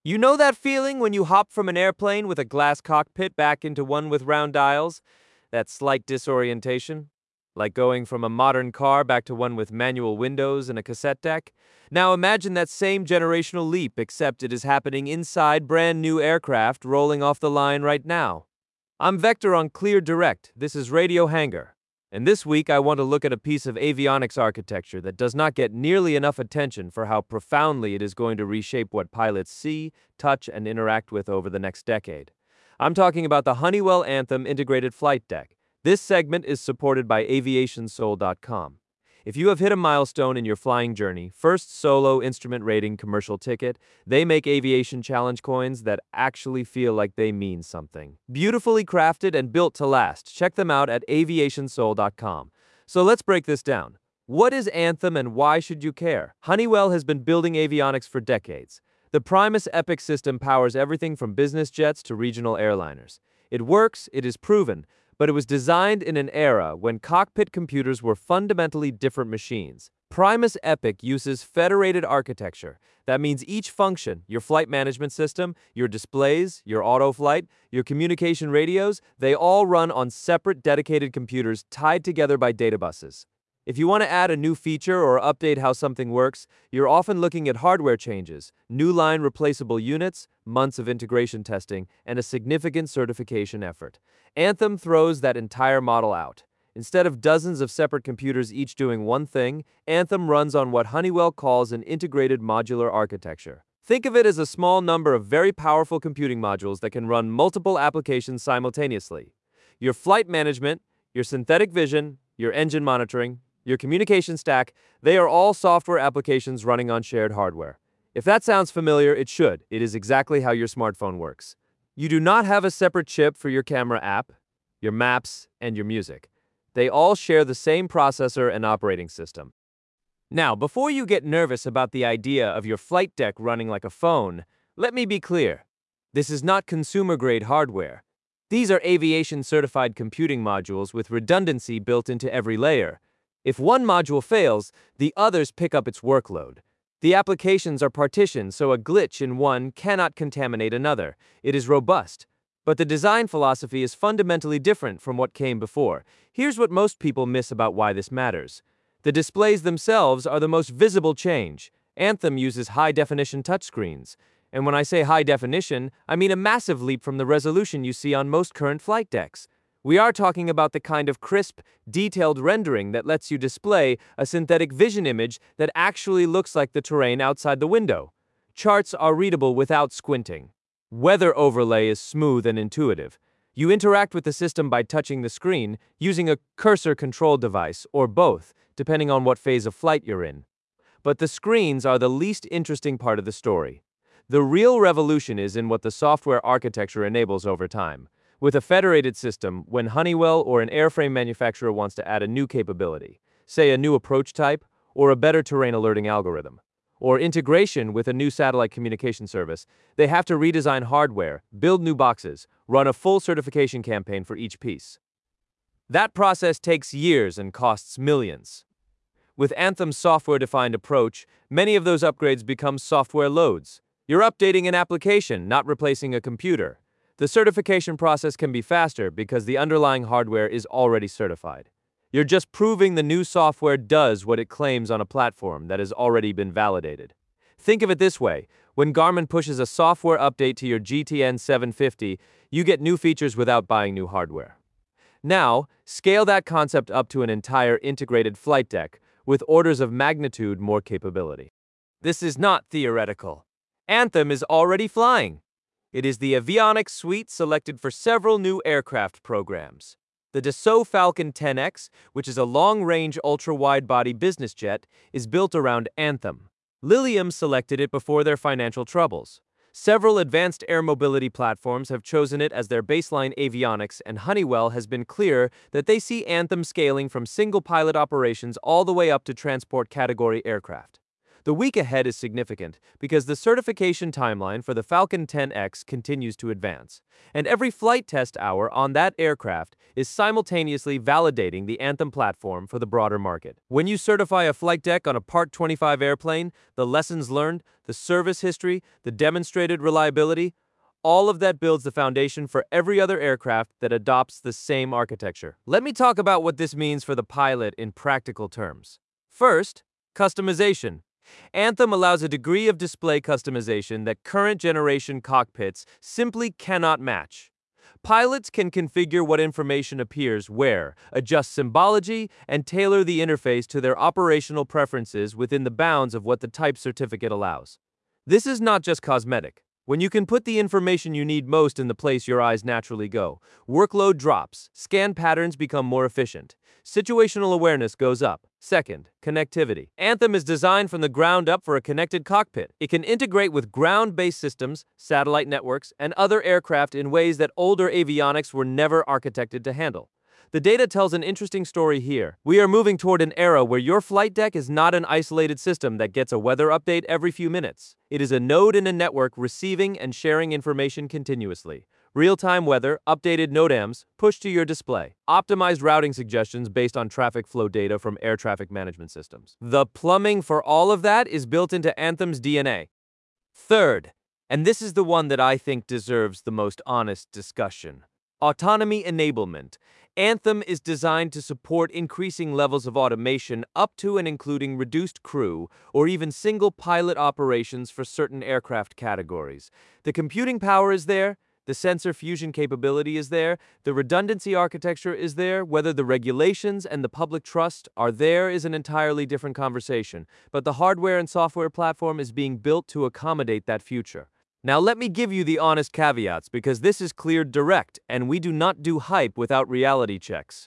You know that feeling when you hop from an airplane with a glass cockpit back into one with round dials? That slight disorientation? Like going from a modern car back to one with manual windows and a cassette deck? Now imagine that same generational leap, except it is happening inside brand new aircraft rolling off the line right now. I'm Vector on Clear Direct. This is Radio Hangar. And this week I want to look at a piece of avionics architecture that does not get nearly enough attention for how profoundly it is going to reshape what pilots see, touch, and interact with over the next decade. I'm talking about the Honeywell Anthem Integrated Flight Deck. This segment is supported by aviationsoul.com. If you have hit a milestone in your flying journey, first solo instrument rating commercial ticket, they make aviation challenge coins that actually feel like they mean something. Beautifully crafted and built to last. Check them out at aviationsoul.com. So let's break this down. What is Anthem and why should you care? Honeywell has been building avionics for decades. The Primus Epic system powers everything from business jets to regional airliners. It works, it is proven, but it was designed in an era when cockpit computers were fundamentally different machines. Primus Epic uses federated architecture. That means each function, your flight management system, your displays, your auto-flight, your communication radios, they all run on separate dedicated computers tied together by data buses. If you want to add a new feature or update how something works, you're often looking at hardware changes, new line replaceable units, months of integration testing, and a significant certification effort. Anthem throws that entire model out. Instead of dozens of separate computers each doing one thing, Anthem runs on what Honeywell calls an integrated modular architecture. Think of it as a small number of very powerful computing modules that can run multiple applications simultaneously. Your flight management, your synthetic vision, your engine monitoring, your communication stack, they are all software applications running on shared hardware. If that sounds familiar, it should. It is exactly how your smartphone works. You do not have a separate chip for your camera app, your maps, and your music. They all share the same processor and operating system. Now, before you get nervous about the idea of your flight deck running like a phone, let me be clear. This is not consumer-grade hardware. These are aviation-certified computing modules with redundancy built into every layer. If one module fails, the others pick up its workload. The applications are partitioned so a glitch in one cannot contaminate another. It is robust. But the design philosophy is fundamentally different from what came before. Here's what most people miss about why this matters. The displays themselves are the most visible change. Anthem uses high-definition touchscreens. And when I say high definition, I mean a massive leap from the resolution you see on most current flight decks. We are talking about the kind of crisp, detailed rendering that lets you display a synthetic vision image that actually looks like the terrain outside the window. Charts are readable without squinting. Weather overlay is smooth and intuitive. You interact with the system by touching the screen, using a cursor control device, or both, depending on what phase of flight you're in. But the screens are the least interesting part of the story. The real revolution is in what the software architecture enables over time. With a federated system, when Honeywell or an airframe manufacturer wants to add a new capability, say a new approach type, or a better terrain alerting algorithm, or integration with a new satellite communication service, they have to redesign hardware, build new boxes, run a full certification campaign for each piece. That process takes years and costs millions. With Anthem's software-defined approach, many of those upgrades become software loads. You're updating an application, not replacing a computer. The certification process can be faster because the underlying hardware is already certified. You're just proving the new software does what it claims on a platform that has already been validated. Think of it this way. When Garmin pushes a software update to your GTN 750, you get new features without buying new hardware. Now, scale that concept up to an entire integrated flight deck with orders of magnitude more capability. This is not theoretical. Anthem is already flying. It is the avionics suite selected for several new aircraft programs. The Dassault Falcon 10X, which is a long-range ultra-wide-body business jet, is built around Anthem. Lilium selected it before their financial troubles. Several advanced air mobility platforms have chosen it as their baseline avionics, and Honeywell has been clear that they see Anthem scaling from single-pilot operations all the way up to transport category aircraft. The week ahead is significant because the certification timeline for the Falcon 10X continues to advance, and every flight test hour on that aircraft is simultaneously validating the Anthem platform for the broader market. When you certify a flight deck on a Part 25 airplane, the lessons learned, the service history, the demonstrated reliability, all of that builds the foundation for every other aircraft that adopts the same architecture. Let me talk about what this means for the pilot in practical terms. First, customization. Anthem allows a degree of display customization that current generation cockpits simply cannot match. Pilots can configure what information appears where, adjust symbology, and tailor the interface to their operational preferences within the bounds of what the type certificate allows. This is not just cosmetic. When you can put the information you need most in the place your eyes naturally go, workload drops, scan patterns become more efficient, situational awareness goes up. Second, connectivity. Anthem is designed from the ground up for a connected cockpit. It can integrate with ground-based systems, satellite networks, and other aircraft in ways that older avionics were never architected to handle. The data tells an interesting story here. We are moving toward an era where your flight deck is not an isolated system that gets a weather update every few minutes. It is a node in a network receiving and sharing information continuously. Real-time weather, updated NOTAMs, pushed to your display. Optimized routing suggestions based on traffic flow data from air traffic management systems. The plumbing for all of that is built into Anthem's DNA. Third, and this is the one that I think deserves the most honest discussion. Autonomy enablement. Anthem is designed to support increasing levels of automation up to and including reduced crew or even single pilot operations for certain aircraft categories. The computing power is there, the sensor fusion capability is there, the redundancy architecture is there. Whether the regulations and the public trust are there is an entirely different conversation, but the hardware and software platform is being built to accommodate that future. Now let me give you the honest caveats because this is cleared direct and we do not do hype without reality checks.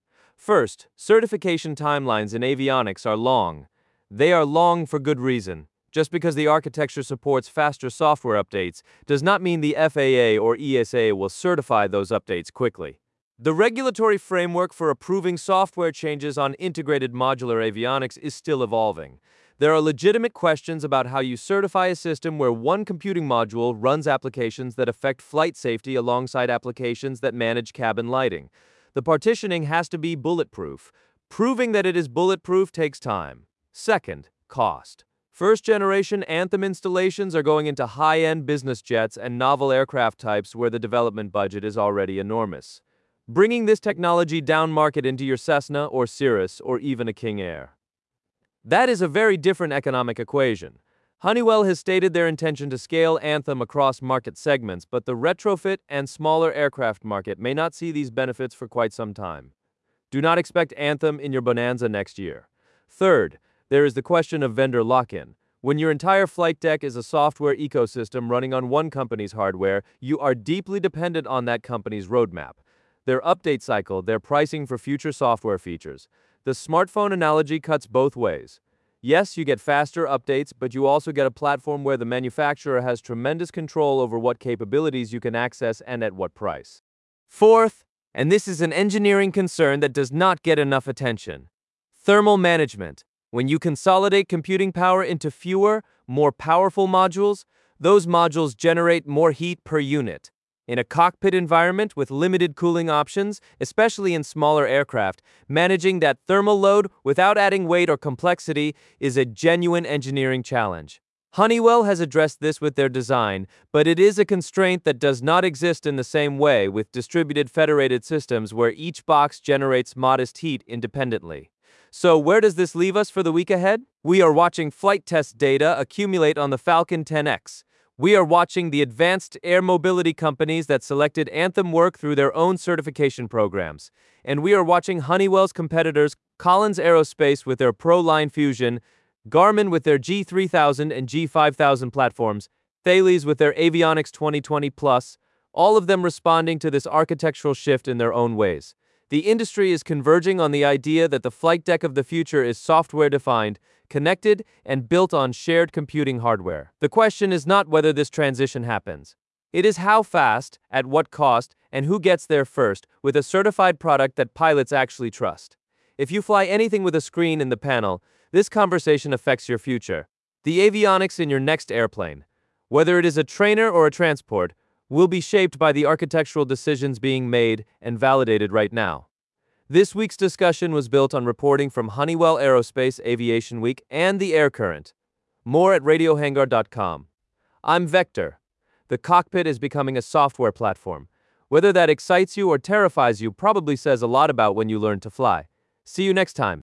First, certification timelines in avionics are long. They are long for good reason. Just because the architecture supports faster software updates does not mean the FAA or ESA will certify those updates quickly. The regulatory framework for approving software changes on integrated modular avionics is still evolving. There are legitimate questions about how you certify a system where one computing module runs applications that affect flight safety alongside applications that manage cabin lighting. The partitioning has to be bulletproof. Proving that it is bulletproof takes time. Second, cost. First-generation Anthem installations are going into high-end business jets and novel aircraft types where the development budget is already enormous. Bringing this technology down market into your Cessna or Cirrus or even a King Air. That is a very different economic equation. Honeywell has stated their intention to scale Anthem across market segments, but the retrofit and smaller aircraft market may not see these benefits for quite some time. Do not expect Anthem in your Bonanza next year. Third, there is the question of vendor lock-in. When your entire flight deck is a software ecosystem running on one company's hardware, you are deeply dependent on that company's roadmap, their update cycle, their pricing for future software features. The smartphone analogy cuts both ways. Yes, you get faster updates, but you also get a platform where the manufacturer has tremendous control over what capabilities you can access and at what price. Fourth, and this is an engineering concern that does not get enough attention, thermal management. When you consolidate computing power into fewer, more powerful modules, those modules generate more heat per unit. In a cockpit environment with limited cooling options, especially in smaller aircraft, managing that thermal load without adding weight or complexity is a genuine engineering challenge. Honeywell has addressed this with their design, but it is a constraint that does not exist in the same way with distributed federated systems where each box generates modest heat independently. So where does this leave us for the week ahead? We are watching flight test data accumulate on the Falcon 10X. We are watching the advanced air mobility companies that selected Anthem work through their own certification programs. And we are watching Honeywell's competitors, Collins Aerospace with their ProLine Fusion, Garmin with their G3000 and G5000 platforms, Thales with their Avionics 2020 Plus, all of them responding to this architectural shift in their own ways. The industry is converging on the idea that the flight deck of the future is software-defined, connected, and built on shared computing hardware. The question is not whether this transition happens. It is how fast, at what cost, and who gets there first with a certified product that pilots actually trust. If you fly anything with a screen in the panel, this conversation affects your future. The avionics in your next airplane, whether it is a trainer or a transport, will be shaped by the architectural decisions being made and validated right now. This week's discussion was built on reporting from Honeywell Aerospace Aviation Week and the Air Current. More at radiohangar.com. I'm Vector. The cockpit is becoming a software platform. Whether that excites you or terrifies you probably says a lot about when you learn to fly. See you next time.